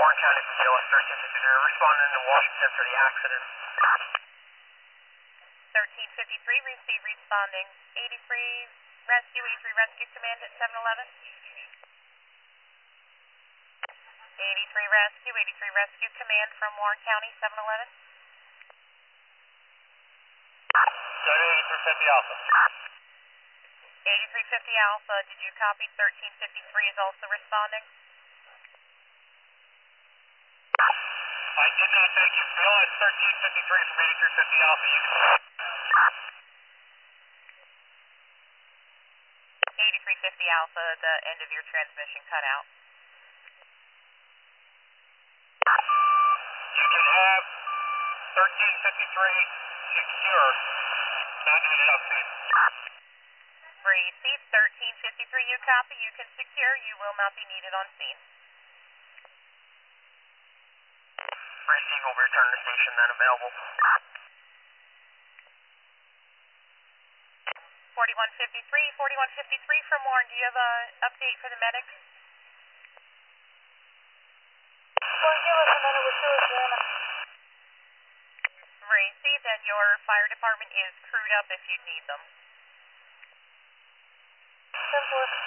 Warren County CLS 1353, responding to Washington for the accident. 1353, receive responding. 83 Rescue, 83 Rescue Command at 711. 83 Rescue, 83 Rescue Command from Warren County, 711. 8350 Alpha. 8350 Alpha, did you copy 1353 is also responding? I did not, thank you. Bill, it's 1353 from 8350 Alpha. You can... 8350 Alpha, the end of your transmission cut out. You can have 1353 secure, not needed on scene. Receive 1353, you copy, you can secure, you will not be needed on scene. Receive will return to station then available. 4153 from Warren, do you have an update for the medics? Well, give us a minute, we're still adjourned. Received, and your fire department is crewed up if you need them. 10-4.